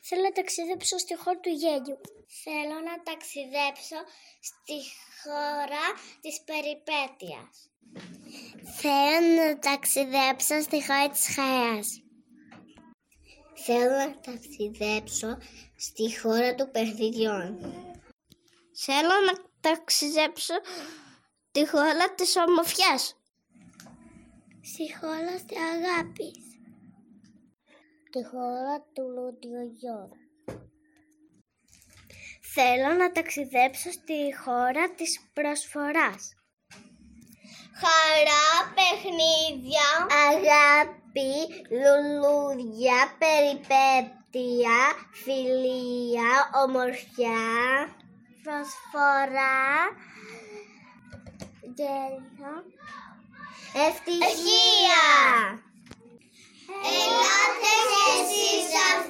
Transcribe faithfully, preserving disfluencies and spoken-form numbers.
Θέλω να ταξιδέψω στη χώρα του γέλιου. Θέλω να ταξιδέψω στη χώρα της περιπέτειας. Θέλω να ταξιδέψω στη χώρα της χαράς. Θέλω να ταξιδέψω στη χώρα των παιχνιδιών. Θέλω να ταξιδέψω στη χώρα της ομορφιάς. Στη χώρα της αγάπης. Στη χώρα του λουδιογιών. Θέλω να ταξιδέψω στη χώρα της προσφοράς. Χαρά, παιχνίδια, αγάπη, λουλούδια, περιπέτεια, φιλία, ομορφιά, προσφορά, γέλιο, ευτυχία. Ελάτε και εσείς